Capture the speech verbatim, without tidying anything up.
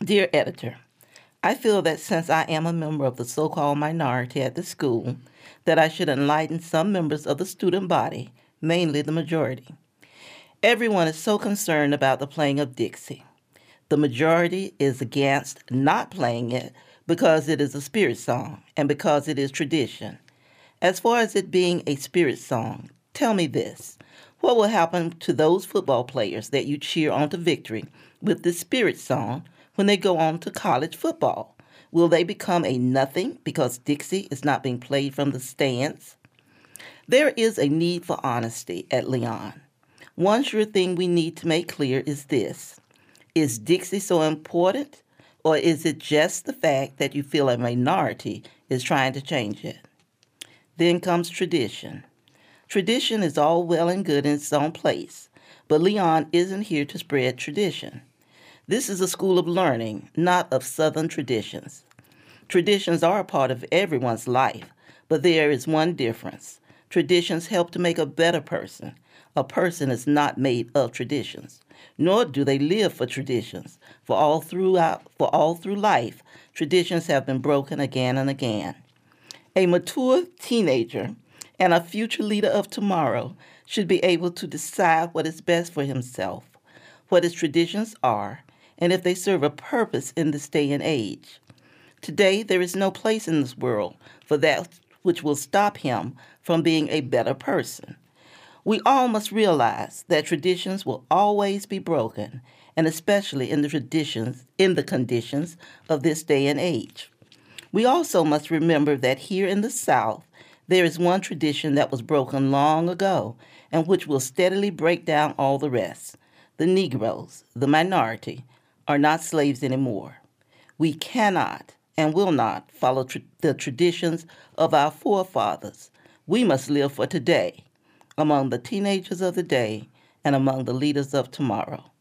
Dear editor, I feel that since I am a member of the so-called minority at the school, that I should enlighten some members of the student body, mainly the majority. Everyone is so concerned about the playing of Dixie. The majority is against not playing it because it is a spirit song and because it is tradition. As far as it being a spirit song, tell me this. What will happen to those football players that you cheer on to victory with this spirit song when they go on to college football? Will they become a nothing because Dixie is not being played from the stands? There is a need for honesty at Leon. One sure thing we need to make clear is this. Is Dixie so important, or is it just the fact that you feel a minority is trying to change it? Then comes tradition. Tradition is all well and good in its own place, but Leon isn't here to spread tradition. This is a school of learning, not of Southern traditions. Traditions are a part of everyone's life, but there is one difference. Traditions help to make a better person. A person is not made of traditions, nor do they live for traditions. For all throughout, for all through life, traditions have been broken again and again. A mature teenager and a future leader of tomorrow should be able to decide what is best for himself, what his traditions are, and if they serve a purpose in this day and age. Today, there is no place in this world for that which will stop him from being a better person. We all must realize that traditions will always be broken, and especially in the traditions, in the conditions of this day and age. We also must remember that here in the South, there is one tradition that was broken long ago and which will steadily break down all the rest. The Negroes, the minority, are not slaves anymore. We cannot and will not follow tra- the traditions of our forefathers. We must live for today, among the teenagers of the day and among the leaders of tomorrow.